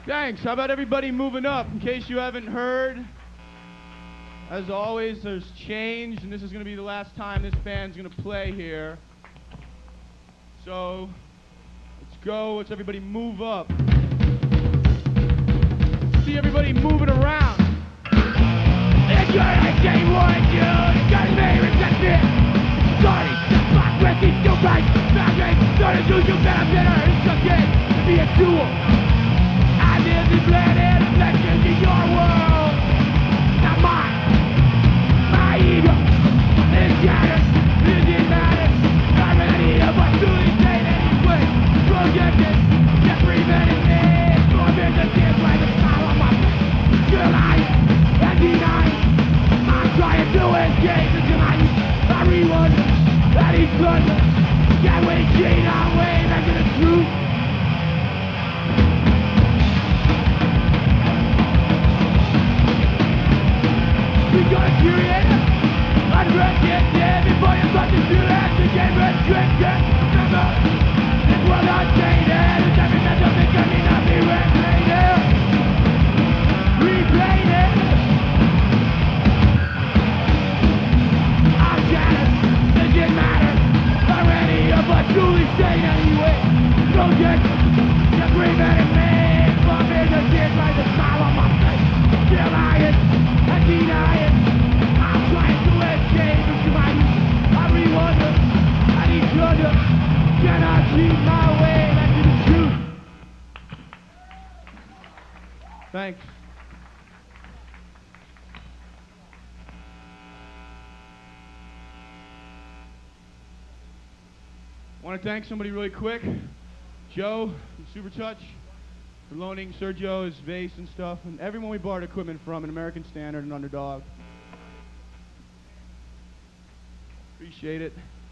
Thanks. How about everybody moving up? In case you haven't heard, as always, there's change, and this is going to be the last time this band's going to play here. So, let's go. Let's everybody move up. See everybody moving around. It's your game one, you got me rejected. Sorry, just fuck with these two guys. Baggage, don't do you better. It's okay to be a tool. I live this planet, reflections in your world. Not mine. My ego is shattered. It didn't matter. I'm ready to but truly say that he's quick. Projected, just preventing me. Storming the kids like a smile on my face. Still lying and denying. I'm trying to escape the tonight. I re-wonder that he's plunder. Can't wait, cheat our way back to the truth. We got a curator, unrestricted. Before you start to do that, you get restricted. Remember, this world untainted. It's every mental thing can be not be regulated. Replayed. I'm shattered, it didn't matter. Already, but truly sane anyway. Project, just preventing me. Bumping the kids like the smile on my face. Still lying. I deny it. I'm trying to escape into my youth. I re-wonder, I need plunder. Can I cheat my way back to the truth? Thanks. I want to thank somebody really quick. Joe from Supertouch for loaning Sergio his bass and stuff, and everyone we borrowed equipment from, an American Standard and Underdog. Appreciate it.